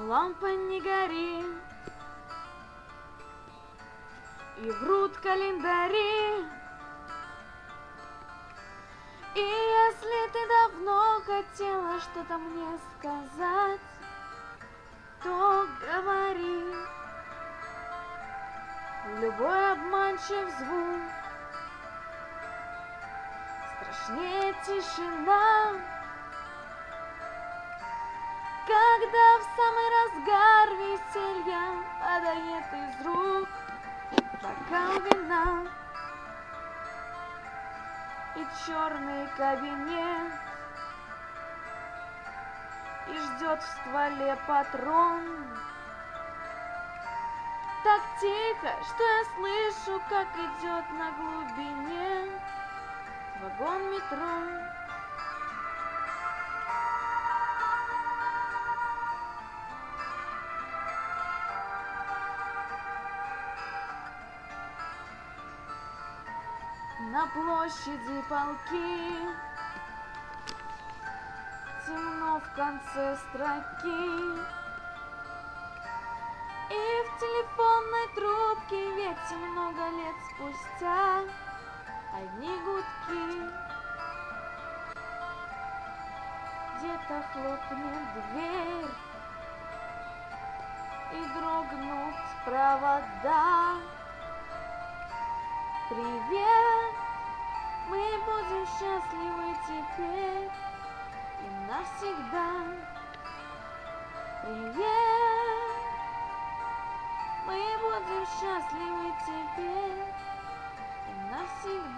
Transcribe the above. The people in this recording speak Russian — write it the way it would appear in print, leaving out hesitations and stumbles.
лампа не горит, и врут календари. И если ты давно хотела что-то мне сказать, то говори. Любой обманчив звук страшнее тишина, когда в самый разгар веселья падает из рук бокал вина. И черный кабинет, и ждет в стволе патрон. Так тихо, что я слышу, как идет на глубине вагон метро. На площади полки, темно в конце строки, и в телефонной трубке ведь много лет спустя одни гудки. Где-то хлопнет дверь и дрогнут провода. Привет, мы будем счастливы теперь и навсегда. Привет, мы будем счастливы теперь и навсегда.